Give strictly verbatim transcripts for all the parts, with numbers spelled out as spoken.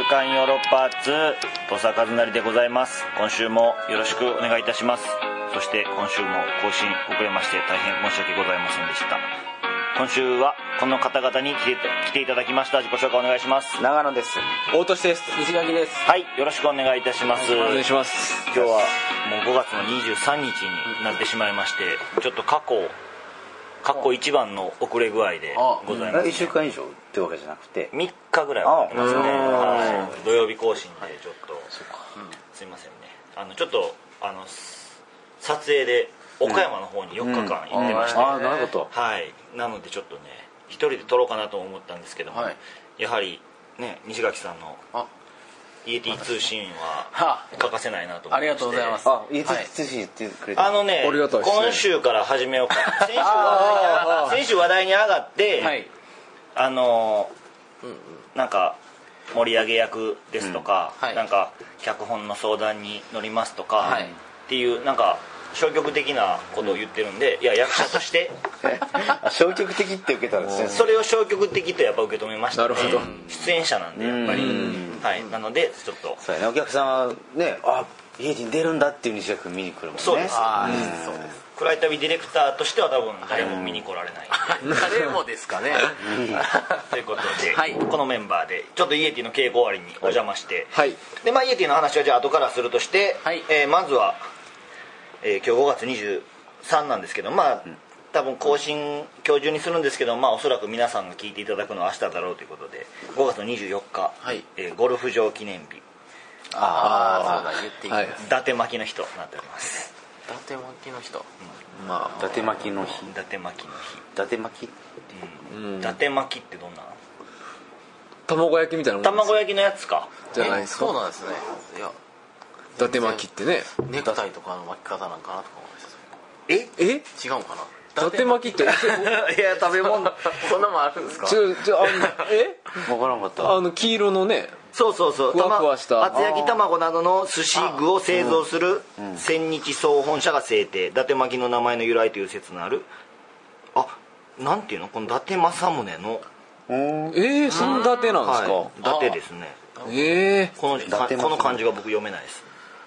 刊ヨーロッパ通土佐和成でございます。今週もよろしくお願いいたします。そして今週も更新遅れまして大変申し訳ございませんでした。今週はこの方々に来て、来ていただきました。自己紹介お願いします。 長野です。 大俊です。 西垣です。 はい、よろしくお願いいたします。 お願いします。 今日はもうごがつのにじゅうさんにちになってしまいまして、ちょっと過去過去一番の遅れ具合でございます、ね、 いっしゅうかん以上ってわけじゃなくてみっかぐらい遅れてますね。はい、土曜日更新でちょっと、はい、すいませんね。あのちょっとあの撮影で岡山の方によっかかん行ってまして、 うんうん、ああなるほど。 はい、なのでちょっとね一人で撮ろうかなと思ったんですけども、はい、やはりね西垣さんのイエティ通信は欠かせないなと思って、 ありがとうございます。 あ、イエティ通信言ってくれて、 あのね、今週から始めようか。先週話題に先週話題に上がって、はい、あのなんか盛り上げ役ですとか、うんはい、なんか脚本の相談に乗りますとか、はい、っていうなんか消極的なことを言ってるんで、いや役者として消極的って受けたんですね。 それを消極的とやっぱ受け止めました、ね、 なるほど。 出演者なんでやっぱり、はい、なのでちょっとそうやね、お客さんはね、あ、イエティに出るんだっていう西垣君見に来るもんね。 そうです、うん、そうです。暗い旅ディレクターとしては多分誰も見に来られない、 はい、誰もですかねということで、はい、このメンバーでちょっとイエティの稽古終わりにお邪魔して、はい、でまあイエティの話はじゃあ後からするとして、はい、えー、まずはえー、今日ごがつにじゅうさんなんですけど、まあ多分更新今日中にするんですけど、まあおそらく皆さんが聞いていただくのは明日だろうということで、ごがつのにじゅうよっか、はい、えー、ゴルフ場記念日、 ああそうだ言っていいです、 伊達巻きの日となっております。 伊達巻きの日と、 うん、まあ伊達巻きの日、 伊達巻きの日、 伊達巻き、 うん、伊達巻きってどんなの？ 卵焼きみたいなもんです。 卵焼きのやつかじゃないですか。 そうなんですね。いや伊達巻きってね、 ネクタイとかの巻き方なんかなとか思いました。 ええ違うかな。 伊達巻きっていや食べ物そんなもんあるんですか。 ちょちょあのえ分からんかった。 あの黄色のね、 そうそうそう、 ふわふわした厚焼き卵などの寿司具を製造する千日総本社が制定、伊達巻きの名前の由来という説のある、あ、なんていうの、この伊達政宗の、 えー、その伊達なんですか。 はい、伊達ですね。 えー、 このこの漢字が僕読めないです。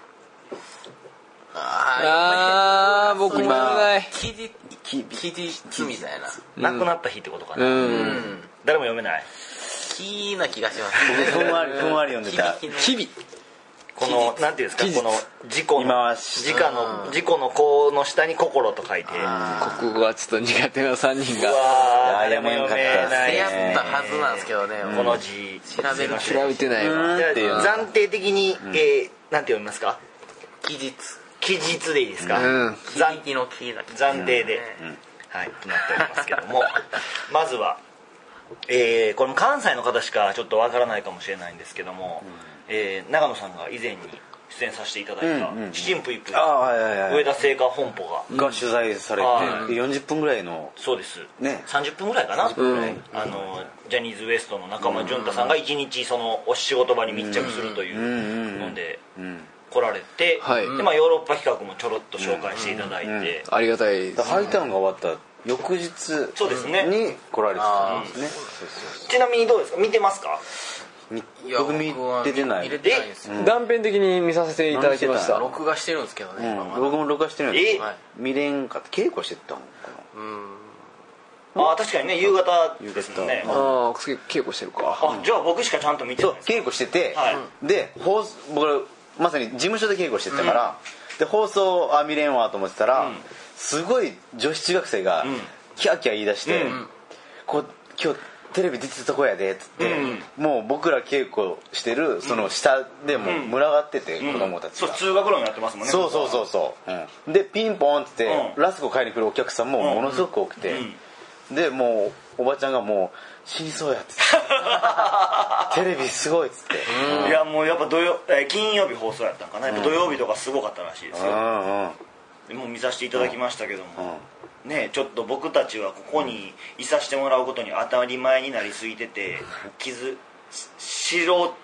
ああ、僕も読めない。 期日期日みたいな、 亡くなった日ってことかな。うん、誰も読めない。 木な気がします。 ふんわりふんわり読んでた。 日々。 このなんていうんですか、この事故の事故の事故の子の下に心と書いて。 国語はちょっと苦手な三人が。 うわー、誰も読めない。 やったはずなんですけどね。 この字調べる調べてないわ。 暫定的に、えー、なんて読みますか。 期日。 期日でいいですか。 うん、暫定の期だけ。 暫定で、うん、はいとなっておりますけども、まずは、えー、これも関西の方しかちょっとわからないかもしれないんですけども、うん、えー、長野さんが以前に出演させていただいた「七人ぷいぷい」上田製菓本舗がが取材されてよんじゅっぷんぐらいの、 そうです、ね、さんじゅっぷんぐらいかな、うん、あのジャニーズ ウエストの中間淳太さんが一日そのお仕事場に密着するというので来られて、はい、でまあ、ヨーロッパ企画もちょろっと紹介していただいて、うんうんうん、 ありがたいですね。 ハイタウンが終わった翌日に来られてたんですね。 ちなみにどうですか、見てますか。 僕見ててない。 断片的に見させていただきました。 録画してるんですけどね、うん、 僕も録画してるんですけど見れんかった。稽古してたのかな。うん、あ、確かにね、夕方ですもんね。 ああ、稽古してるか。 あ、じゃあ僕しかちゃんと見てない。 そう、稽古してて、はい、で放僕まさに事務所で稽古してたから、うん、で放送あ見れんわと思ってたら、うん、すごい女子中学生がキャーキャー言い出して、うん、こう今日テレビ出てたとこやでっつって、うん、もう僕ら稽古してるその下でも群がってて、うん、子供たちが、 そう通学路になってますもんね。 そうそうそうそう、うん、でピンポンって、うん、ラスクを買いに来るお客さんもものすごく多くて、うん、でもうおばちゃんがもう死にそうやっつってテレビすごいっつって、 うん、いやもうやっぱ土曜、えー、金曜日放送やったんかな、やっぱ土曜日とかすごかったらしいですよ、うんうん、でもう見させていただきましたけども、うんうんね、ちょっと僕たちはここにいさせてもらうことに当たり前になりすぎてて、気づ素人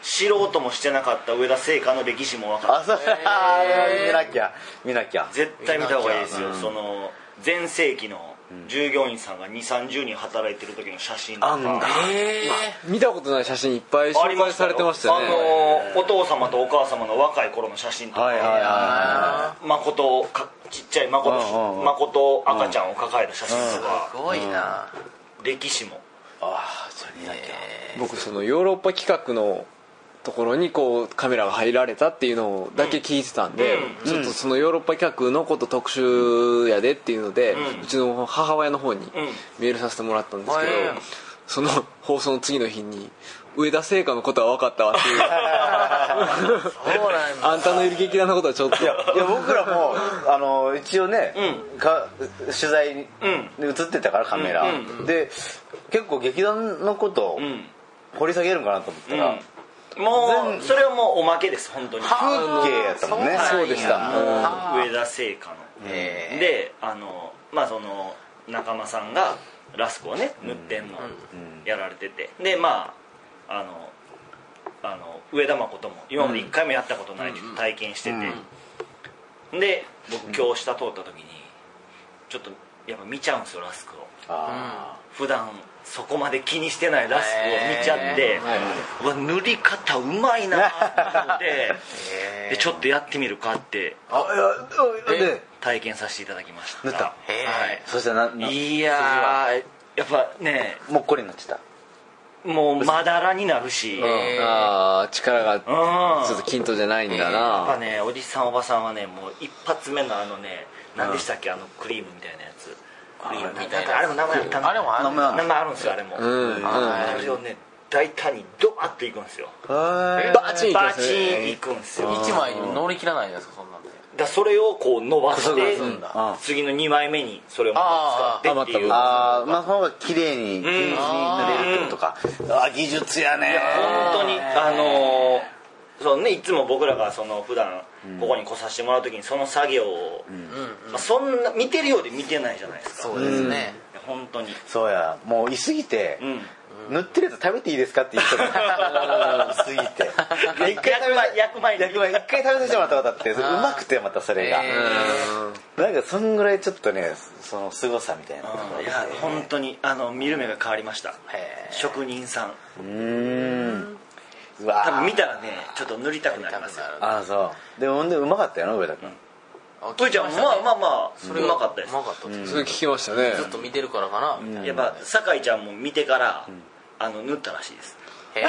知ろうともしてなかった上田製菓の歴史も分かあそうる。 見なきゃ見なきゃ絶対見た方がいいですよ。その全盛期の従業員さんがにじゅうさんじゅうにん働いてる時の写真とか、 え見たことない写真いっぱい紹介されてましたよね。 あのお父様とお母様の若い頃の写真とか、 はいはいは誠かちっちゃい誠、 うんうん誠赤ちゃんを抱えた写真とか、 すごいな。 歴史も。 ああそれ見なきゃ僕そのヨーロッパ企画のところにこうカメラが入られたっていうのだけ聞いてたんで、 うんちょっとそのヨーロッパ企画のこと特集やでっていうので、 うんうちの母親の方にんメールさせてもらったんですけど、 へえその放送の次の日に上田製菓のことは分かったわっていうそうなんだ。 あんたのいる劇団のことはちょっといや僕らもあの一応ね、 うんか取材にうん映ってたからカメラ、 うんで結構劇団のことをうん掘り下げるんかなと思ったら、 うんもうそれはもうおまけです。本当に風景やったもんね。 そうでした上田製菓のへえであのまあその仲間さんがラスクをね塗ってんのやられてて、でまああのあの上田誠も今まで一回もやったことない体験してて、で僕今日下通った時にちょっとやっぱ見ちゃうんですよラスクを。 あ普段そこまで気にしてないラスクを見ちゃって、うわ塗り方うまいなと思ってでちょっとやってみるかってーあいやで体験させていただきました。 塗ったへえはいそしたらなないやーやっぱねもっこりになってた。 もうまだらになるし、うん、 あー力がちょっと均等じゃないんだやっぱな。 ねおじさんおばさんはねもう一発目のあのね何でしたっけあのクリームみたいなやつクリームみたいなあれも名前あったんだあれもあるんだ。 名前あるんですよあれも、 うんうんあれをね大胆にドバッといくんですよ。 へバチンいきまバチすね。 ンいくんですよ。だか一枚乗り切らないじゃないですかそんなんで。 らそれをこう伸ばしてうんだ次のにまいめにそれをまた使ってっていう。 ああまあその方が綺麗に均一に塗れるってことか。あ技術やね。 本当にあのーそうね、いつも僕らがその普段ここに来させてもらう時にその作業を、まあ、そんな見てるようで見てないじゃないですか。 そうですね。 本当に。 そうやもういすぎて、 うん塗ってるやつ食べていいですかって言う人がいすぎて一回食べさ焼く前に焼く前に一回食べさせてもらったことあってうまくてまたそれが、 えなんかそんぐらいちょっとねその凄さみたいなところいや本当にあの見る目が変わりました。 へえ職人さんうーんうわ多分見たらねちょっと塗りたくなりますよ。 ああそうでもほんでうまかったよな上田君、 ういちゃんもまあまあまあうまかったですう。まかったです。 それ聞きましたね。 ずっと見てるからかなみたいな。 やっぱ酒井ちゃんも見てからあの塗ったらしいです。 へ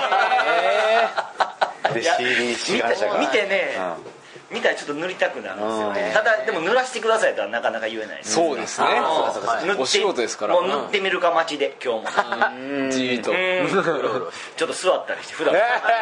え。 でいやシーディー 志願者が見て見てね見たらちょっと塗りたくなるんですよね。 うんただでも塗らせてくださいとはなかなか言えないです。 そうですね。 あのそうかそうか塗ってお仕事ですからもう塗ってみるか待ちで今日もじーっと。 うんちょっと座ったりして普段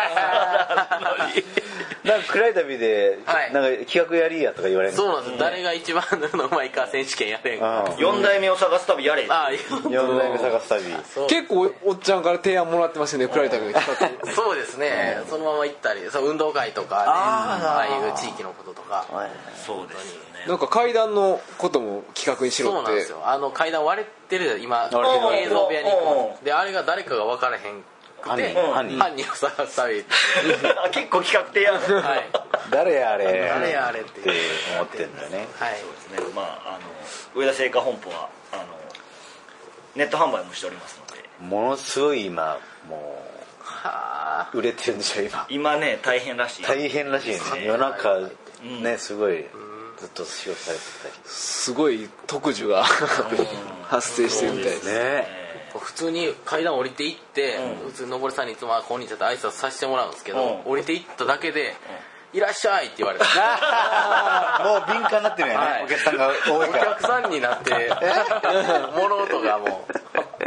なんか暗い旅で、 はいなんか企画やりやとか言われるそうなんです。誰が一番塗るのうまいか選手権やれんか。 よん代目を探す旅やれ。 ああ、 よん代目探す旅そう結構おっちゃんから提案もらってますよね。暗い旅の企画。 そうですね。そのまま行ったり、そう運動会とかね、ああいう地域のこととか。 そうですよね。 なんか階段のことも企画にしろって。 そうなんですよ。あの階段割れてる今割れてる映像部屋に行くで、あれが誰かが分からへんくて、 犯人犯人を探す旅。 結構企画提案。 はい。 誰やあれ誰やあれってって思ってんだよねはい。 そうですね。まああの上田製菓本舗はあのネット販売もしておりますので。 ものすごい今もはあ。 う売れてるんでしょ今今ね大変らしい。 大変らしいね夜中ねすごいずっと仕事されてすごい特需が発生してるみたいですたりね普通に階段降りていって、普通に登りさんにいつも「こんにちは」って挨拶させてもらうんですけど、 うん降りていっただけで「いらっしゃい」って言われてもう敏感になってるよね、 はいお客さんが多いおから客さんになって物音がもう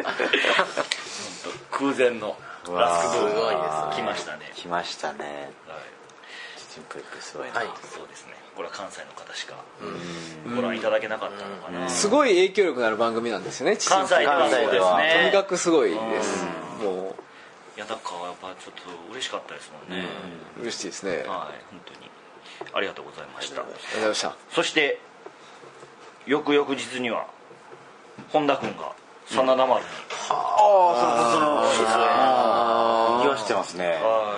空前のラスクブームすごいですがね来ましたね。 来ましたねはいチチンプイプすごいな、 はいそうですね。これは関西の方しかご覧いただけなかったのかな。 すごい影響力のある番組なんですよね。 関西ではそうです関ね。 とにかくすごいです。もいやだからやっぱちょっと嬉しかったですもんね。 う嬉しいですね。ありがとうはい本当にありがとうございました。 ございました。 そして翌々日には本田君が真田丸にああそのその出演。 岩はしてますね。 はい、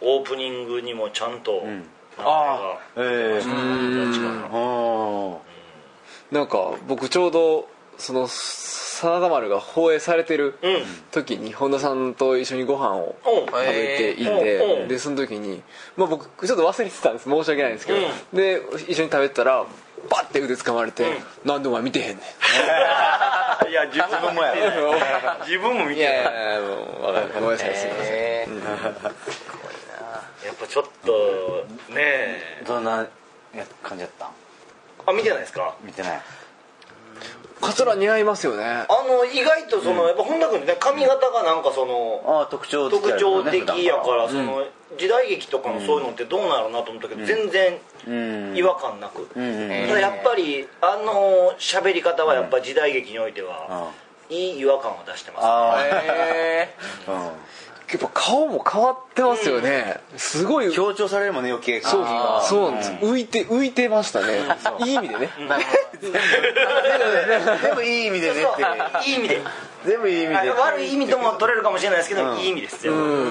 オープニングにもちゃんと、 ああ、ええ、 なんか僕ちょうどその真田丸が放映されてる時に本田さんと一緒にご飯を食べていて、でその時に、まあ、僕ちょっと忘れてたんです、申し訳ないんですけど、で一緒に食べてたらバッて腕掴まれて「なんでお前見てへんねん」 いや自分もや自分も見てない。いやいやもうごめんなさい、すいません。やっぱちょっとねえ、 どんな感じだった？ あ、見てないですか？ 見てない。 カツラ似合いますよね。 あの意外とその、うん、やっぱ本田君ね、髪型がなんかそのあ特徴的、ね、特徴的やから、その時代劇とかのそういうのってどうなるなと思ったけど、うん、全然違和感なく、うん、ただやっぱりあの喋り方はやっぱ時代劇においては、うん、いい違和感を出してますね。へー、うん、やっぱ顔も変わってますよね、うん、すごい強調されるもんね、余計そうそうなんです、うん、浮いて浮いてましたね、いい意味でね、うん、 全部いい意味でねっていい意味で全部いい意味で、 悪い意味とも取れるかもしれないですけど、うん、いい意味ですよ、うんうん、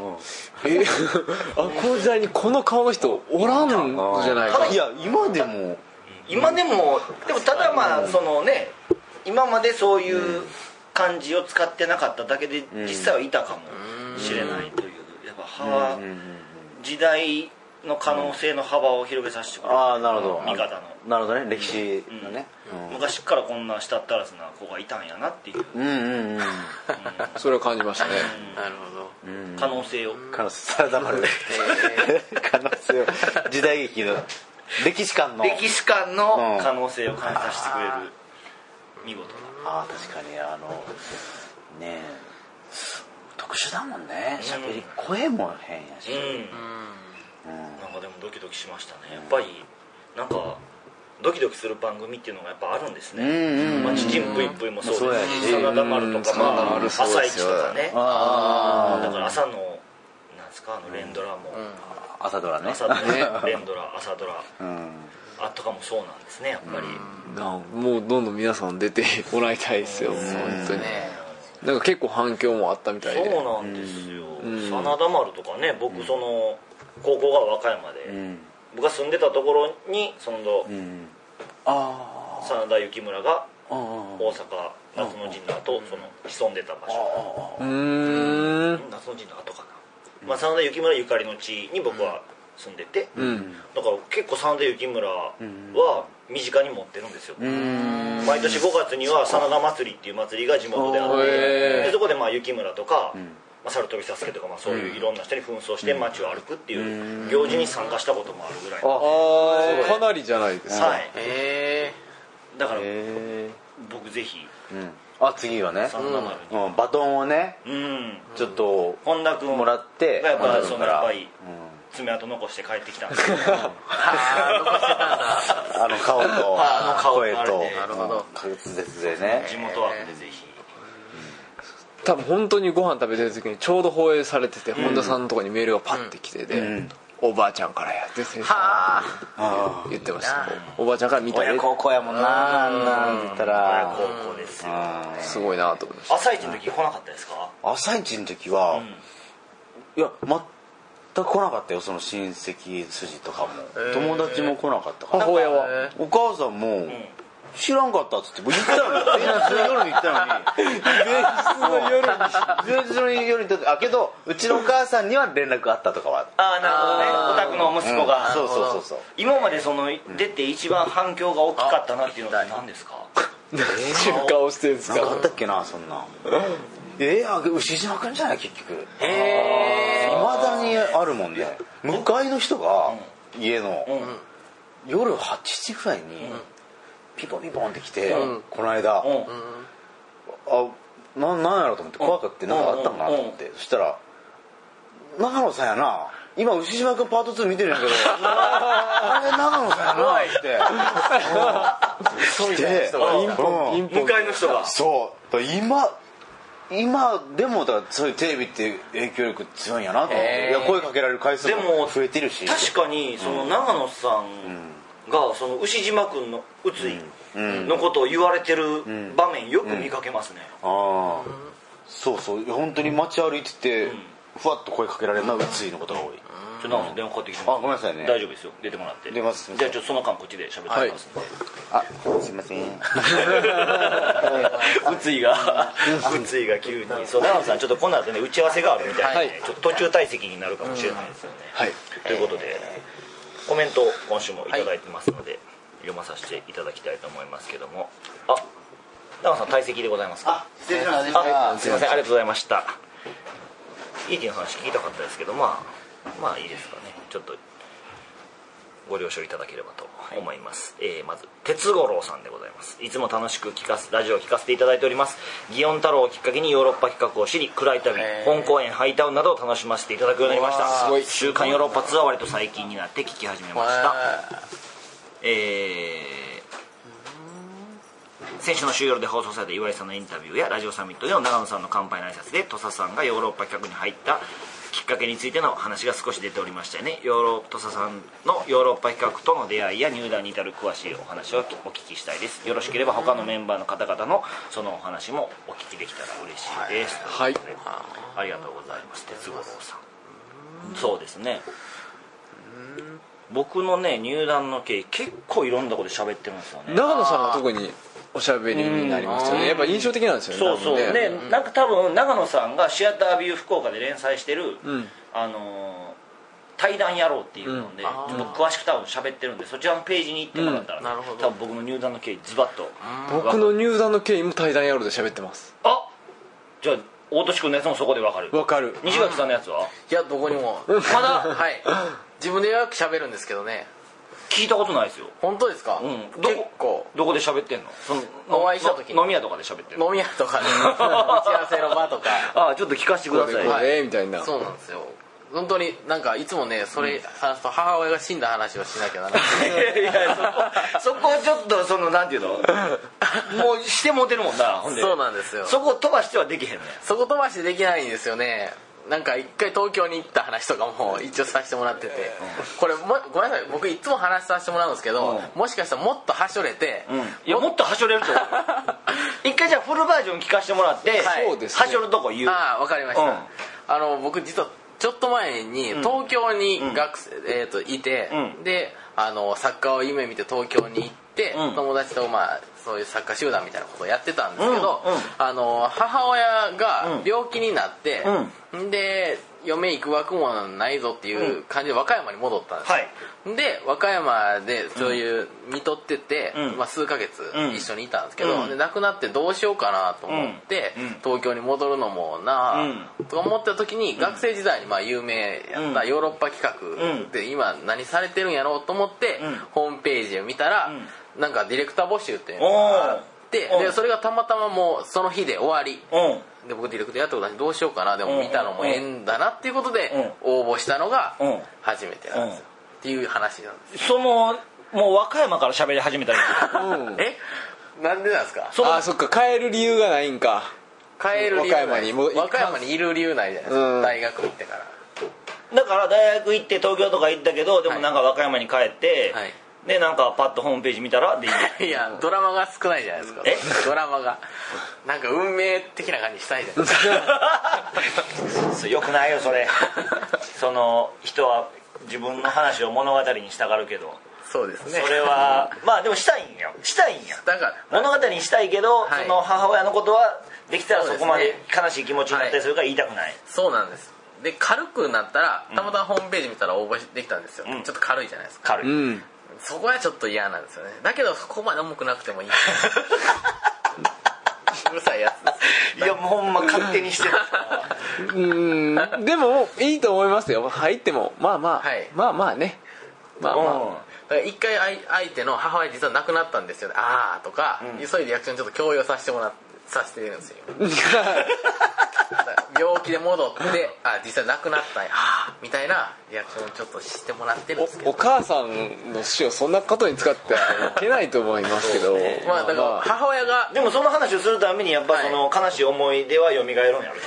えあこの時代にこの顔の人おらんじゃないか。 いや今でも今でもでもただまあそのね、今までそういう漢字を使ってなかっただけで実際はいたかもしれないという、やっぱ幅、時代の可能性の幅を広げさせてくれる。 ああなるほど、 見方のなるほどね、歴史のね、 うんうん、昔からこんな舌ったらずな子がいたんやなっていう、うんうんうん、 それを感じましたね、 うん、なるほど、 うん、可能性を可能性定まる可能性を時代劇の歴史観の歴史観の可能性を感じさせてくれる、見事な。 ああ確かにあのねえ特殊だもんね、しゃべり、声も変やし、うんうん、 なんかでもドキドキしましたね。やっぱりなんかドキドキする番組っていうのがやっぱあるんですね。まあチキンプイプイもそうですし、真田丸とか、まあ朝一とかね、あだから朝のなんですか、あの連ドラも、 朝ドラね、 朝ドラ連ドラ朝ドラ、あとかもそうなんですね、やっぱり。 もうどんどん皆さん出てもらいたいですよ、本当に。なんか結構反響もあったみたいで。 そうなんですよ、真田丸とかね、僕その高校が和歌山で、僕が住んでたところにその真田幸村が大阪夏の陣の後その潜んでた場所、夏の陣の後かな、まあ、真田幸村ゆかりの地に僕は住んでて、うん、だから結構真田幸村は身近に持ってるんですよ。毎年ごがつには真田祭りっていう祭りが地元であって、でそこでまあ幸村とか、うん、まあ、猿飛佐助とか、まあそういういろんな人に紛争して街を歩くっていう行事に参加したこともあるぐらいの、ああかなりじゃないですか。 はい、へー、だから僕ぜひ、 うん、あ次はね、うんうん、バトンをね、うん、ちょっと本田君もらってやっぱそのやっぱり、うん、爪痕残して帰ってきたんですけどあの顔とあの顔声となるほど、 滑舌でね、 地元枠でぜひ、 多分本当にご飯食べてる時にちょうど放映されてて、本田さんのところにメールがパッて来てで、うん、おばあちゃんからやって先生言ってました。おばあちゃんから見た親孝行やもんな、なんて言ったら親孝行ですよ、 すごいなと思いました。 朝一の時来なかったですか？ 朝一の時は、うん、いや全く来なかったよ、その親戚筋とかも、友達も来なかったから。 母親はお母さんも、うん知らんかったっつって言ったのに前日の夜に言ったのに前日の夜に前日の夜に言ったあけどうちのお母さんには連絡あったとかはああなるほどね、お宅の息子が、 うん、そうそうそうそう、 今までその出て一番反響が大きかったなっていうのは何ですか？ 何いう顔してるんですか？ 何かあったっけな、そんなえー、牛島くんじゃない結局。へえ、いまだにあるもんね。向かいの人が、うん、家の、うん、夜はちじぐらいに、うん、ピポピポンって来て、うん、この間、うん、あな、なんやろと思って怖かって何かあったんかなと思って、うん、そしたら長野さんやな、今牛島君パートツー見てるんやけどあれ長野さんやなって来て、 向かいの人がそう今今でもだからそういうテレビって影響力強いんやなと思って、いや声かけられる回数も増えてるし、 確かにその長野さんがその牛島君の宇津井のことを言われてる場面よく見かけますね、 うんうん、あそうそう本当に街歩いてて、ふわっと声かけられるのはうついのことが多い。 ちょっと電話かかってきてもあごめんなさいね。 大丈夫ですよ、出てもらって。 出ます。 じゃあちょっとその間こっちで喋ってみますんで。 あすいません。 うついがうついが急にそう長野さんちょっとこの後ね打ち合わせがあるみたいで、ちょっと途中退席になるかもしれないですよね。 はいということでコメントを今週もいただいてますので読まさせていただきたいと思いますけども、あ長野さん退席でございますか。 失礼します。 あすいませんありがとうございました。イーティの話聞きたかったですけどまあまあいいですかね。ちょっとご了承いただければと思います、はい。えー、まず哲五郎さんでございます。いつも楽しく聞かすラジオを聞かせていただいております。祇園太郎をきっかけにヨーロッパ企画を知り暗い旅本公演ハイタウンなどを楽しませていただくようになりました。すごい週刊ヨーロッパツアーは割と最近になって聞き始めました。えー、先週の週夜で放送された岩井さんのインタビューやラジオサミットでの長野さんの乾杯の挨拶で土佐さんがヨーロッパ企画に入ったきっかけについての話が少し出ておりましたよね。ヨーロ土佐さんのヨーロッパ企画との出会いや入団に至る詳しいお話をお聞きしたいです。よろしければ他のメンバーの方々のそのお話もお聞きできたら嬉しいです。 はい、 ということでありがとうございます。哲五郎さん。そうですね、僕のね入団の経緯結構いろんなとこで喋ってるんですよね。 長野さんは特におしゃべりになりますよね。やっぱ印象的なんですよね。 そうそうね、なんか多分長野さんがシアタービュー福岡で連載してる、うん、あのー、対談やろうっていうので、うん、ちょっと詳しく多分喋ってるんでそちらのページに行ってもらったら、ね、うん、多分僕の入団の経緯ズバッと。 僕の入団の経緯も対談やろうで喋ってます。 あじゃあ大俊君のやつもそこで分かる。 分かる。 西垣さんのやつは？ いやどこにもまだはい自分でよく喋るんですけどね。 聞いたことないですよ。 本当ですか？ うん、結構どこで喋ってんの？そのお会いした時に飲み屋とかで喋ってるの？ 飲み屋とかで打ち合わせの場とかあちょっと聞かせてください。 はい、みたいな。 そうなんですよ。本当になんかいつもねそれ話すと母親が死んだ話をしなきゃならないいやそこそこちょっとそのなんていうのもうしてもうてるもんな。ほんでそうなんですよ。 そこ飛ばしてはできへんねん。 そこ飛ばしてできないんですよね。なんか一回東京に行った話とかも一応させてもらってて、これもごめんなさい僕いつも話させてもらうんですけど、もしかしたらもっとはしょれて、 いやもっとはしょれると思う一回じゃあフルバージョン聞かせてもらって、はしょるとこ言う。 ああ分かりました。あの僕実はちょっと前に東京に学生、えー、といて、であのサッカーを夢見て東京に行って、友達とまあそういうサッカー集団みたいなことをやってたんですけど、あの母親が病気になって、で嫁行く枠もないぞっていう感じで和歌山に戻ったんですよ、はい、で和歌山でそういう見とってて、まあ、数ヶ月一緒にいたんですけど、で亡くなってどうしようかなと思って、東京に戻るのもなあと思った時に、学生時代にまあ有名やったヨーロッパ企画で今何されてるんやろうと思って、ホームページを見たら、なんかディレクター募集っていうのがあって、でそれがたまたまもうその日で終わりで、僕ディレクターやったことないどうしようかな、でも見たのも縁だなっていうことで応募したのが初めてなんですよっていう話なんです。 そのもう和歌山から喋り始めたりえなんでなんですか？ ああそっか帰る理由がないんか。 帰る理由和歌山にも和歌山にいる理由ないじゃないですか、大学行ってから。 だから大学行って東京とか行ったけどでもなんか和歌山に帰って、はい、でなんかパッとホームページ見たらでいいやドラマが少ないじゃないですか。えドラマがなんか運命的な感じしたいじゃないですかよくないよそれその人は自分の話を物語にしたがるけど、 そうですね、 それはまあでもしたいんよしたいんやだから物語にしたいけど、はい、その母親のことはできたらそこまで悲しい気持ちになったりするから言いたくない。 そうなんです。で軽くなったらたまたまホームページ見たら応募できたんですよ、うん、ちょっと軽いじゃないですか。 軽い、うん、 そこはちょっと嫌なんですよね。だけどそこまで重くなくてもいいうるさいやついやもうほんま勝手にしてるうんでもいいと思いますよ。入ってもまあまあ、はい、まあまあねまあまあ、 だから一回相手の母親実は亡くなったんですよねあーとか、うん、そういうリアクションちょっと強要させてもらってさせてるんですよ病気で戻ってあ実際亡くなったんやみたいなリアクションをちょっとしてもらってるんですけど、 お, お母さんの死をそんなことに使ってはいけないと思いますけどね、 まあだから母親がでもその話をするためにやっぱその悲しい思い出は蘇るんやろちょっと。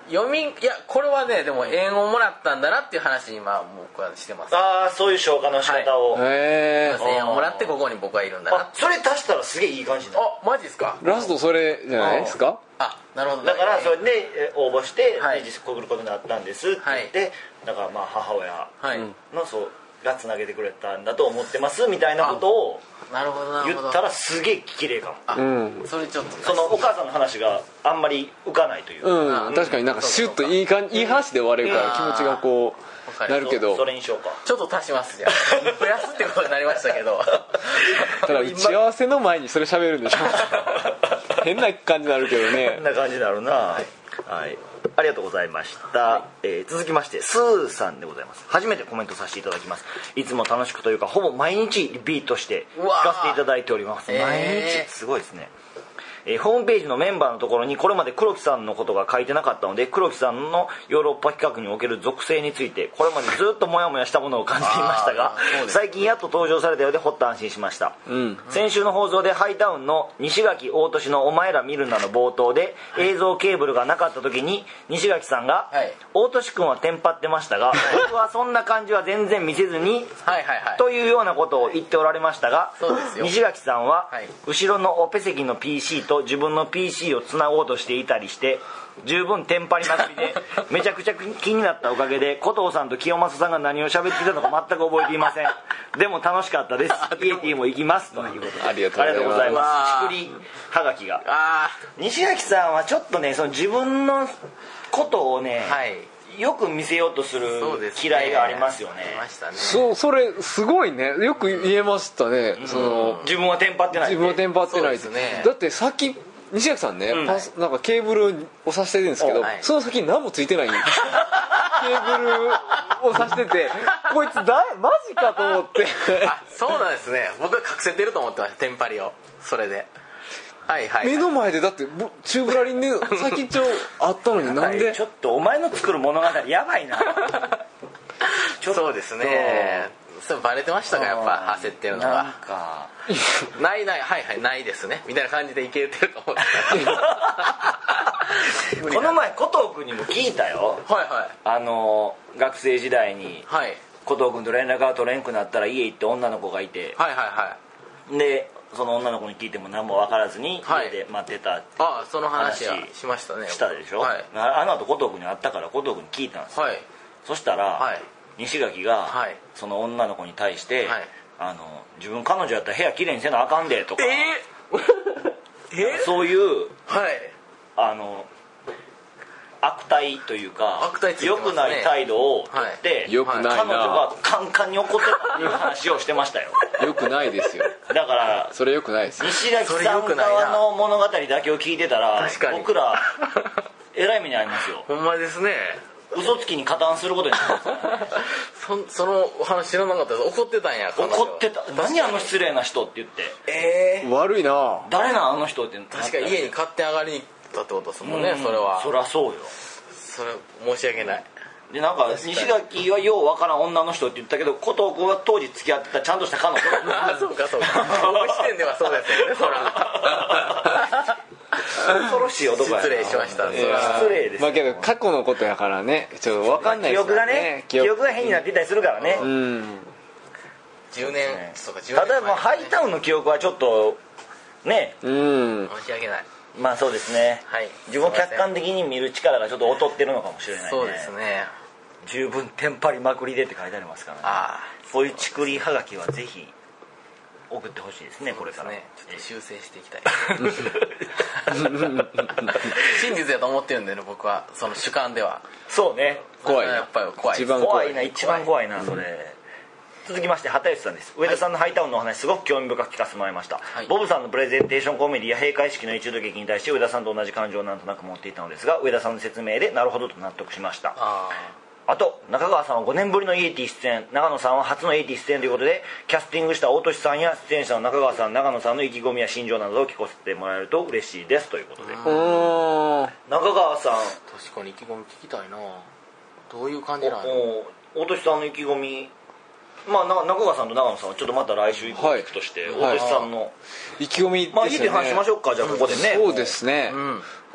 読みいやこれはねでも縁をもらったんだなっていう話今僕はしてます。 ああそういう消化の仕方を、 はい、へえ縁をもらってここに僕はいるんだな。 あそれ足したらすげえいい感じになる。 あマジですか。 ラストそれじゃないですか。 あなるほど、ね、 だからそれで応募して、 はい、 実際来ることになったんですって言って、はい、だからまあ母親のそうがつなげてくれたんだと思ってますみたいなことを言ったらすげえ綺麗かも。 あ、うん、それちょっとそのお母さんの話があんまり浮かないというか、 うん、確かになんかシュッといい感じいい話で終われるから気持ちがこうなるけど、 それにしようか。 ちょっっと足しますじゃあ増やすってことになりましたけどただ打ち合わせの前にそれ喋るんでしょ変な感じになるけどね。 変な感じになるな。はい、はい、ありがとうございました、はい。えー、続きましてスーさんでございます。初めてコメントさせていただきます。いつも楽しくというかほぼ毎日リピートして聞かせていただいております。毎日すごいですね。えー、ホームページのメンバーのところにこれまで黒木さんのことが書いてなかったので、黒木さんのヨーロッパ企画における属性についてこれまでずっとモヤモヤしたものを感じていましたが最近やっと登場されたようでほっと安心しました、うん、先週の放送でハイタウンの西垣大俊のお前ら見るなの冒頭で映像ケーブルがなかった時に西垣さんが、はい、大俊君はテンパってましたが僕はそんな感じは全然見せずにはいはい、はい、というようなことを言っておられましたが西垣さんは、はい、後ろのオペ席の ピーシー と自分の ピーシー をつなごうとしていたりして十分テンパりまくりでめちゃくちゃ気になったおかげで古藤さんと清正さんが何を喋っていたのか全く覚えていません。でも楽しかったです。イエティも行きますということでありがとうございます。ちくりはがきが西垣さんはちょっとねその自分のことをね、はい、よく見せようとする嫌いがありますよね。 そうそれすごいねよく言えましたね、うん、その自分はテンパってない自分はテンパってないですね。だってさっき西垣さんね、うん、パスなんかケーブルをさしてるんですけど、はい、その先に何もついてないケーブルをさしててこいつだマジかと思ってあそうなんですね。僕は隠せてると思ってましたテンパリをそれではいはい、はい、 目の前でだってチューブラリンで先っちょあったのになんでちょっとお前の作る物語やばいなそうですね。それバレてましたかやっぱ焦ってるのがなんかないないはいはいないですねみたいな感じでいけてると思ってこの前古藤君にも聞いたよ。はいはいあの学生時代に、はい、古藤君と連絡が取れんくなったら家行って女の子がいてはいはいはいでその女の子に聞いても何も分からずに家で待ってたって、 はい、あその話はしましたねしたでしょ、はい、あの後古藤君に会ったから古藤君に聞いたんですよ、はい、そしたら、はい西垣が、はい、その女の子に対して、はい、あの自分彼女やったら部屋きれいにせなあかんでとか、えーえー、そういう、はい、あの悪態というか良くない態度をとって、はい、彼女がカンカンに怒ってたっていう話をしてましたよ。 良くないですよ。 だからそれ良くないです。 西垣さん側の物語だけを聞いてたら僕らえらい目に遭いますよ。 ほんまですね。 嘘つきに加担することになるそ, その話知らなかったです。怒ってたんや。 怒ってた。何あの失礼な人って言ってえー、悪いな誰なんあの人って確かに家に勝手に上がりに行ったってことですもんね、うん、それはそりゃそうよ。 それ申し訳ないでなんか西垣はようわからん女の人って言ったけど古藤君は当時付き合ってたちゃんとした彼女ああそうかそうか僕視点ではそうですよねそら恐ろしい男やな。 失礼しました。 失礼です。 まあけど過去のことやからね、ちょっと分かんないですからね。 記憶がね、記憶が変になっていたりするからね。うん。 じゅうねんそうかじゅうねん。ただもうハイタウンの記憶はちょっとね。 うん。申し訳ない。 まあそうですね。はい。自分を客観的に見る力がちょっと劣ってるのかもしれないね。 そうですね。 十分テンパりまくりでって書いてありますからね。ああ。こういうちくりはがきはぜひ。送ってほしいですねこれからね。 ちょっと修正していきたい真実やと思ってるんだよね僕はその主観では。 そうね怖いやっぱり怖い一番怖いな一番怖いなそれ、うん、続きまして畑吉さんです。上田さんのハイタウンのお話すごく興味深く聞かせてもらいました、はい、ボブさんのプレゼンテーションコメディや閉会式のエチュード劇に対して上田さんと同じ感情をなんとなく持っていたのですが上田さんの説明でなるほどと納得しました。ああと中川さんはごねんぶりのイエティ出演、長野さんは初のイエティ出演ということでキャスティングした大俊さんや出演者の中川さん長野さんの意気込みや心情などを聞かせてもらえると嬉しいですということで。中川さん確かに意気込み聞きたいな。どういう感じなの。 大俊さんの意気込み、まあ中川さんと長野さんはちょっとまた来週以降行くとして、はい、大俊さんの、はい、 意気込みですね。 まあいいって話しましょうかじゃあここでね。 そうですね、うん、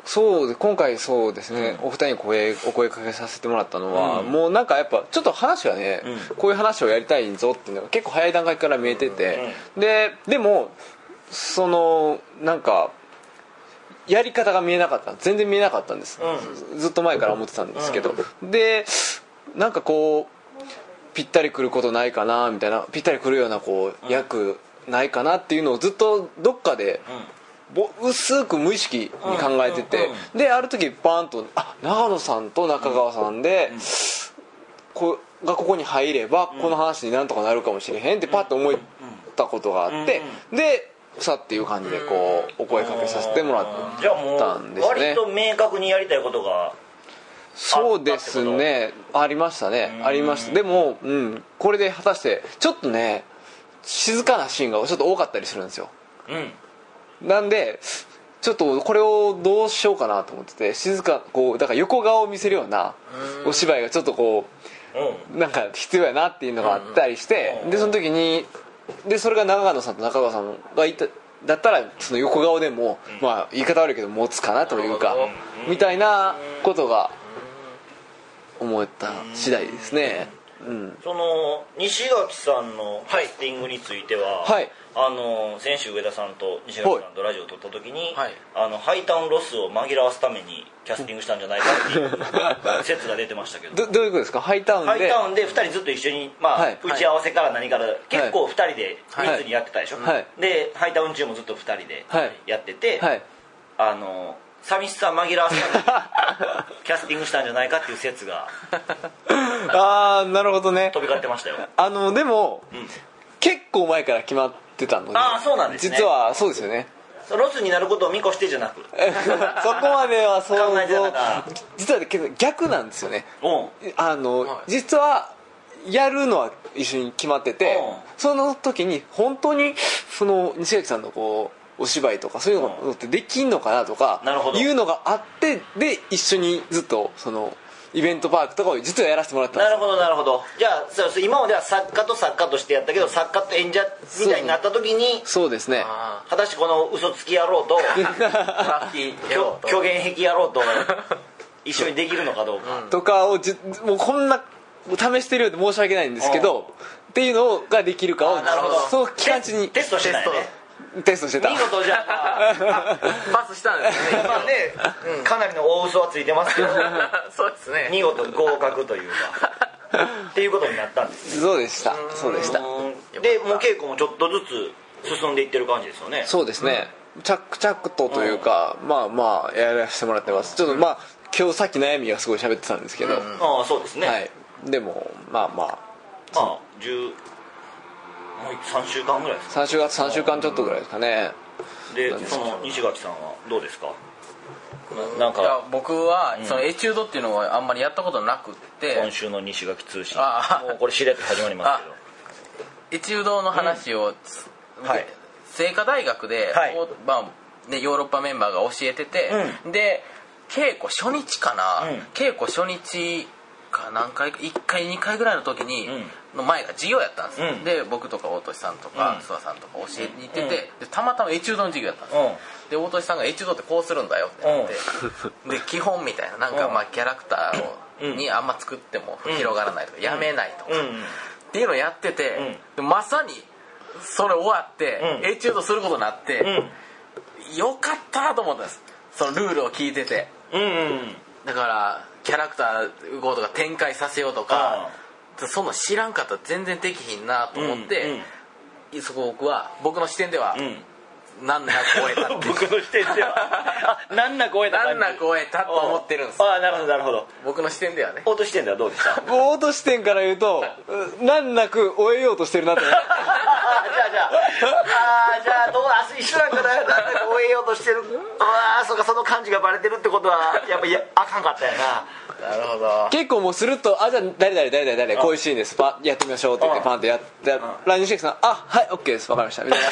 そうで今回そうですね、うん、お二人に声お声かけさせてもらったのは、うん、もうなんかやっぱちょっと話がね、うん、こういう話をやりたいぞっていうのが結構早い段階から見えてて、うん、ででもそのなんかやり方が見えなかった全然見えなかったんです、うん、ずっと前から思ってたんですけど、うん、でなんかこうぴったりくることないかなみたいなぴったりくるようなこう役ないかなっていうのをずっとどっかで、うん、薄く無意識に考えてて、うん、である時バーンとあ長野さんと中川さんで、うん、こがここに入ればこの話になんとかなるかもしれへんってパッと思ったことがあって、でさっていう感じでこうお声かけさせてもらったんですね。 じゃあもう割と明確にやりたいことがそうですね、ありましたね、ありました。でも、うん、これで果たしてちょっとね静かなシーンがちょっと多かったりするんですよ、うん、なんでちょっとこれをどうしようかなと思ってて、静かこうだから横顔を見せるようなお芝居がちょっとこう、うん、なんか必要やなっていうのがあったりして、うん、でその時にでそれが長野さんと中川さんがいただったらその横顔でも、うん、まあ言い方悪いけど持つかなというか、うん、みたいなことが思った次第ですね、うん、 その西垣さんのキャスティングについては、はい、あの先週上田さんと西垣さんとラジオを撮った時に、はい、あのハイタウンロスを紛らわすためにキャスティングしたんじゃないかっていう説が出てましたけどど, どういうことですか。ハイタウンでハイタウンでふたりずっと一緒に、まあはい、打ち合わせから何から、はい、結構ふたりで密にやってたでしょ、はい、でハイタウン中もずっとふたりでやってて、はい、あの寂しさ紛らわすためにキャスティングしたんじゃないかっていう説がああなるほどね飛び交ってましたよ。 あのでも、うん、結構前から決まってたので、 ああそうなんですね。 実はそうですよね。 ロスになることを見越してじゃなくそこまでは想像実はけど逆なんですよね。あの、はい、実はやるのは一緒に決まってて、その時に本当にその西垣さんのこうお芝居とかそういうのってできんのかなとかいうのがあって、で一緒にずっとそのイベントパークとかを実はやらせてもらったんです。 なるほどなるほど。じゃあそう今までは作家と作家としてやったけど作家と演者みたいになった時にそうですね、 果たしてこの嘘つき野郎と虚言癖野郎と一緒にできるのかどうか、 うん、とかをじもうこんな試してるようで申し訳ないんですけどっていうのができるかをその期間中にテストしてたよね。 テストしてた。 見事じゃあパスしたんですね。 まあね、うん、かなりの大嘘はついてますけどそうですね、 見事合格というかっていうことになったんですね。 そうでしたそうでした。 でもう稽古もちょっとずつ進んでいってる感じですよね。 そうですね、うん、着々とというか、うん、まあまあやらせてもらってます。ちょっとまあ今日さっき悩みがすごい喋ってたんですけど、うん、 ああそうですね、 はい、でもまあまあまあじゅうもうさんしゅうかんぐらいですか。 さんしゅうかんさんしゅうかんちょっとぐらいですかね。 でその西垣さんはどうですか。なんかいや僕はそのエチュードっていうのはあんまりやったことなくって、 今週の西垣通信もうこれしれっと始まりますけどエチュードの話を、うんはい、清華大学で、はい、まあね、ヨーロッパメンバーが教えてて、うん、で稽古初日かな、うん、稽古初日か何回かいっかいにかいぐらいの時に、うん、の前が授業やったんです、うん、で僕とか大俊さんとか諏訪、うん、さんとか教えに行ってて、うん、でたまたまエチュードの授業やったんです、うん、で大俊さんがエチュードってこうするんだよって言って、うん、で基本みたいななんかまあキャラクターをにあんま作っても広がらないとか、うん、やめないとか、うん、っていうのをやってて、うん、でまさにそれ終わって、うん、エチュードすることになって、うん、よかったと思ったんです。そのルールを聞いてて、うんうん、だからキャラクター動こうとか展開させようとかそんな知らんかったら全然できひんなと思って、うんうん、そこ僕は僕の視点では、うん難なく終えたって僕の視点では難なく終えた難なく終えたと思ってるんです。 ああなるほどなるほど。 僕の視点ではね。 オート視点ではどうでした。 オート視点から言うと難なく終えようとしてるなってじゃあじゃああじゃあどう明日一緒なんかな難なく終えようとしてるああそうかその感じがバレてるってことはやっぱりあかんかったよな。 なるほど。 結構もうするとあじゃあ誰誰誰誰誰こういうシーンですパやってみましょうって言ってパンってやってラインシェイクさんあはい OK です分かりましたみたいな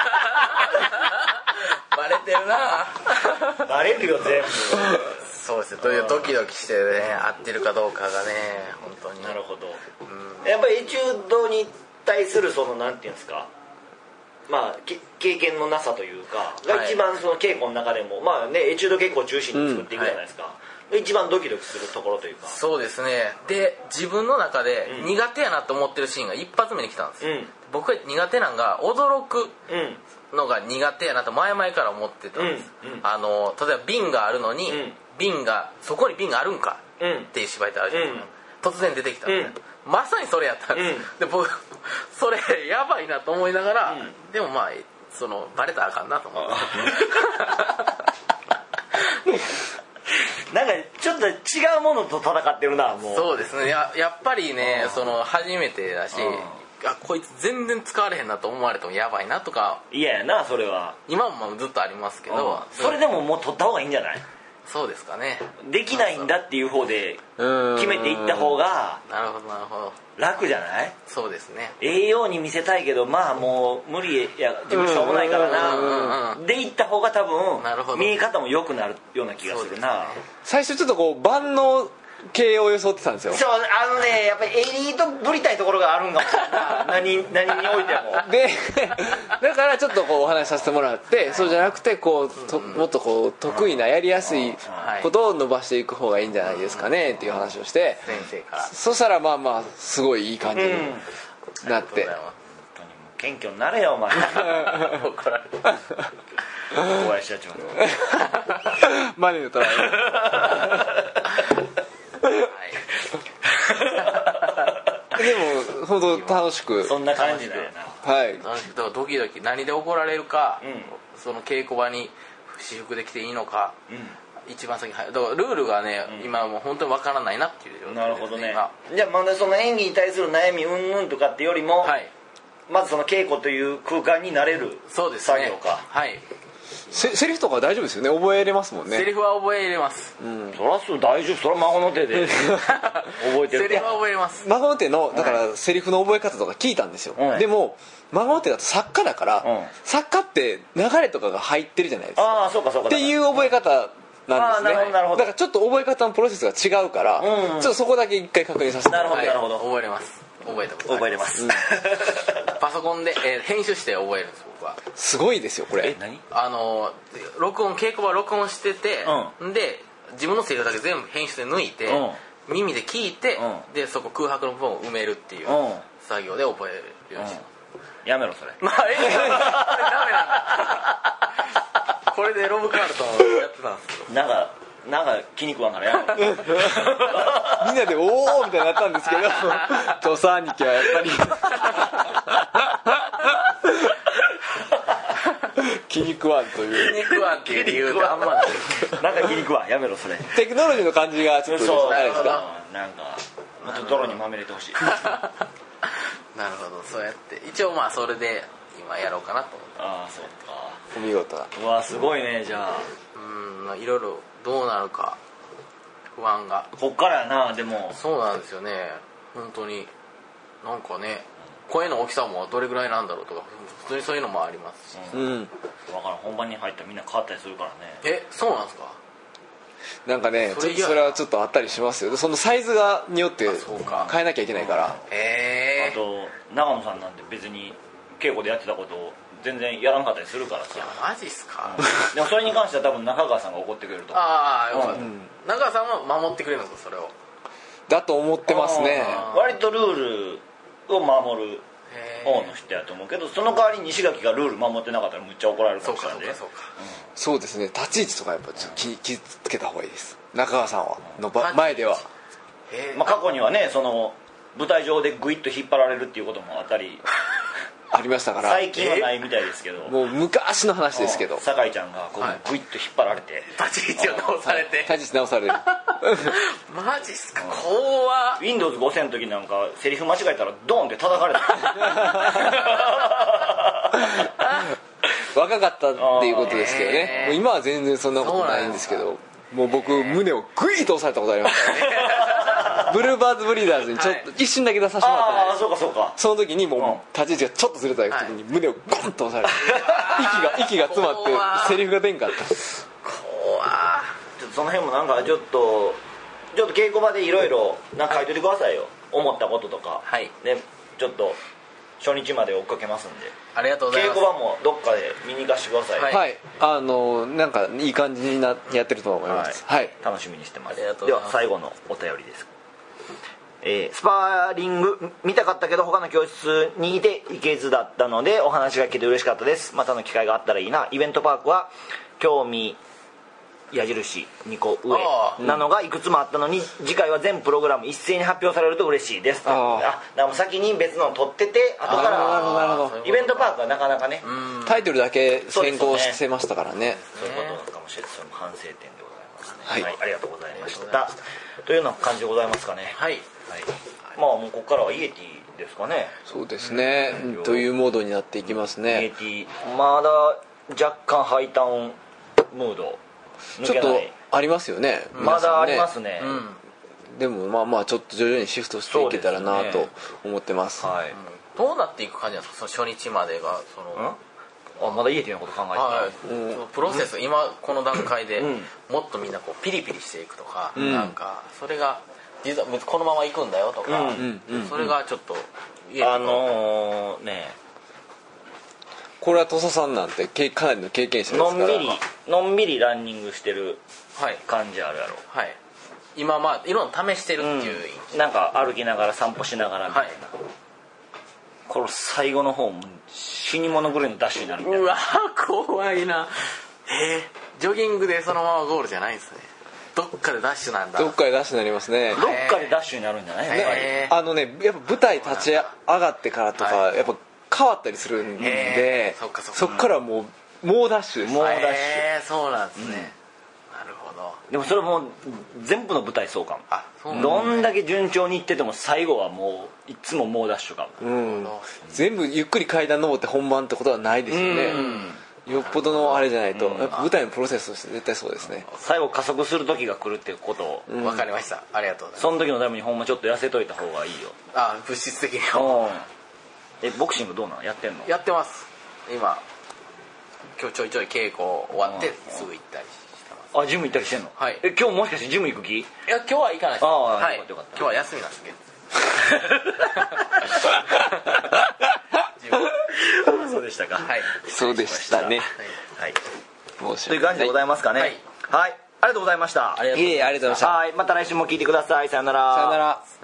バレてるな。 バレるよ全部。 そうですね。どういうドキドキしてね合ってるかどうかがね本当に。 なるほど。うん、やっぱりエチュードに対するそのなんていうんですかまあ経験のなさというかが一番その稽古の中でも、まあねエチュード稽古を中心に作っていくじゃないですか、うんはい、一番ドキドキするところというか。 そうですね。で自分の中で苦手やなと思ってるシーンが一発目に来たんですよ、うん、僕が苦手なんが驚くのが苦手やなと前々から思ってたんです、うんうん、あの例えば瓶があるのに、うん、瓶がそこに瓶があるんかっていう芝居ってあるじゃないですか、うん、突然出てきたんで、うん、まさにそれやったんです、うん、で僕それやばいなと思いながら、うん、でもまあそのバレたらあかんなと思ってなんかちょっと違うものと戦ってるなもう。 そうですね や, やっぱりねその初めてだしあこいつ全然使われへんなと思われてもやばいなとか嫌やなそれは。 今もずっとありますけどそれでももう取った方がいいんじゃない。 そうですかね。 できないんだっていう方で決めていった方がなるほどなるほど楽じゃない。 そうですね。 栄養に見せたいけどまあもう無理や自分しょうもないからなでいった方が多分見え方も良くなるような気がするな、ね、 最初ちょっとこう万能系を装ってたんですよ。 そうあのねやっぱりエリートぶりたいところがあるんかもしれない何, 何においてもでだからちょっとこうお話しさせてもらってそうじゃなくてこうともっとこう得意なやりやすいことを伸ばしていく方がいいんじゃないですかねっていう話をして先生からそしたらまあまあすごいいい感じになって、うん、 本当にもう謙虚になれよお前怒られる小林社長のマネーのトライでも本当楽しくそんな感じだよな。 はい。 だからドキドキ何で怒られるか、うん、その稽古場に私服で来ていいのか、うん、一番先に入るだからルールがね、うん、今はもう本当にわからないなっていう状態ですね。 なるほどね。じゃあまだその演技に対する悩みうんぬんとかってよりも、はい、まずその稽古という空間になれる作業か。そうですね。 はい。 セ, セリフとか大丈夫ですよね。覚えれますもんね。 セリフは覚えれます、 うん、そりゃそう大丈夫。それは孫の手で覚えてる。 セリフは覚えれます。 孫の手のだからセリフの覚え方とか聞いたんですよ、うん、でも孫の手だと作家だから、うん、作家って流れとかが入ってるじゃないですか。 ああそうかそうかっていう覚え方なんですね。だからちょっと覚え方のプロセスが違うから、うんうん、ちょっとそこだけ一回確認させて。 なるほどなるほど、 覚えれます。覚えたこと覚えれます、うん、 パソコンで、えー、編集して覚えるんです僕は。 すごいですよこれ。 え何あの録音稽古場録音してて、うん、で自分のセリフだけ全部編集で抜いて、うん、耳で聞いて、うん、でそこ空白の部分を埋めるっていう作業で覚えるようにしてます、 うん、やめろそれ。 まあええこれダメなんだこれでロブ・カールトンやってたんですけどなんかなんか気に食わんからやめろみんなでおーみたいになったんですけど今日さ兄貴はやっぱり気に食わんという気に食わんっていう理由があんまないなんか気に食わんやめろそれ。 テクノロジーの感じがちょっとそうあれですか。 なんかもっと泥にまみれてほしいなるほど。そうやって一応まあそれで今やろうかなと思って。 ああそうかお見事だ。 うわすごいね。じゃあうんいろいろどうなるか不安がこっからやな。でもそうなんですよね本当に。なんかね声の大きさもどれぐらいなんだろうとか普通にそういうのもありますし、 うん、うん、分からん。本番に入ったらみんな変わったりするからね。 えそうなんですか。 なんかねそれ, それはちょっとあったりしますよ。そのサイズがによって変えなきゃいけないから。 へえ。 あと長野さんなんて別に稽古でやってたことを全然やらなかったりするからさ。 いやマジっすか、 うん、でもそれに関しては多分中川さんが怒ってくれると思う。 ああよかった、うん、中川さんは守ってくれるんですかそれを。 だと思ってますね。 割とルールを守る方の人やと思うけどその代わり西垣がルール守ってなかったらむっちゃ怒られるかもしれないんで。 そうかそうかそうか、 うん、そうですね。立ち位置とかやっぱちょっと 気, 気つけた方がいいです。中川さんはの前では、 まあ、過去にはねその舞台上でグイッと引っ張られるっていうこともあったりありましたから最近はないみたいですけど、 もう昔の話ですけど酒井ちゃんがこうグイッと引っ張られて、 はい、立ち位置を直されて立ち位置直されるマジっすか。怖っ。 ウィンドウズごせんの時なんかセリフ間違えたらドーンって叩かれた若かったっていうことですけどね。もう今は全然そんなことないんですけど、もう僕胸をグイッと押されたことありますからねブルーバーズブリーダーズにちょっと一瞬だけ出させてもらったんです。 ああそうかそうか。 その時にもう立ち位置がちょっとずれた時に胸をゴンと押されて息が息が詰まってセリフが出んかった。 怖ちょっとその辺もなんかちょっとちょっと稽古場でいろいろなんか書いといてくださいよ。思ったこととか、 はいね、ちょっと初日まで追っかけますんで。 ありがとうございます。 稽古場もどっかで見に行かせてください。 はい、はい、あのなんかいい感じになやってると思います。はい、はい、 楽しみにしてます。 ありがとうございます。 では最後のお便りです。えー、スパーリング見たかったけど他の教室にいて行けずだったのでお話が聞けて嬉しかったです。またの機会があったらいいな。イベントパークは興味矢印にこ上なのがいくつもあったのに次回は全プログラム一斉に発表されると嬉しいです。ああ、だからもう先に別のを撮ってて後からイベントパークはなかなかねタイトルだけ先行してましたからね。 そういうことなのかもしれない。それも反省点でございますね。はい、はい、ありがとうございました。というような感じでございますかね。 はい、 はい、まあもうここからはイエティですかね。 そうですね、うん、というモードになっていきますね。 イエティまだ若干ハイタウンムードちょっとありますよね。 まだありますね、 うん、でもまあまあちょっと徐々にシフトしていけたらなと思ってます。 はい、 どうなっていく感じなんですか、その初日までが。そのあまだイエティのこと考えてない、はい、うん、プロセス、うん、今この段階でもっとみんなこうピリピリしていくとか、うん、なんかそれが実はこのまま行くんだよとか、うんうん、それがちょっとあのー、ねこれは土佐さんなんてかなりの経験者ですからのんびりのんびりランニングしてる感じあるやろ。 はい、今まあいろんな試してるっていう、 うん、なんか歩きながら散歩しながらみたいな、はい、この最後の方も死に物狂いのダッシュになるみたいな。 うわ怖いな。えー、ジョギングでそのままゴールじゃないんですね。どっかでダッシュなんだ。 どっかでダッシュになりますね。 どっかでダッシュになるんじゃない、やっぱり。 あのねやっぱ舞台立ち上がってからとか、はい、やっぱ変わったりするんで、そっかそっか、そっからもう猛ダッシュです。 猛ダッシュ、 えー、そうなんですね、うん、なるほど。 でもそれも全部の舞台そうかも。あ、そうなんだね。どんだけ順調にいってても最後はもういつも猛ダッシュかも、うん、 全部ゆっくり階段登って本番ってことはないですよね、うん、よっぽどのあれじゃないと、うん、やっぱ舞台のプロセスとして絶対そうですね。 最後加速する時が来るっていうことを、 うん、分かりました。ありがとうございます。 その時のためにほんまちょっと痩せといた方がいいよ。 あ、物質的に。 え、ボクシングどうなの？やってんの？ やってます。今今日ちょいちょい稽古終わってすぐ行ったりしてます。 あ、ジム行ったりしてんの？ はい。 え、今日もしかしてジム行く気？いや、今日は行かないです。ああ、 はい、よかったよかった。 今日は休みなんですけどそうでしたか。 はい、 そうでしたね。 はい、はい、という感じでございますかね。はい、はい、ありがとうございました。 いえいえ、ありがとうございました。 はい、また来週も聞いてください。さよなら。 さよなら。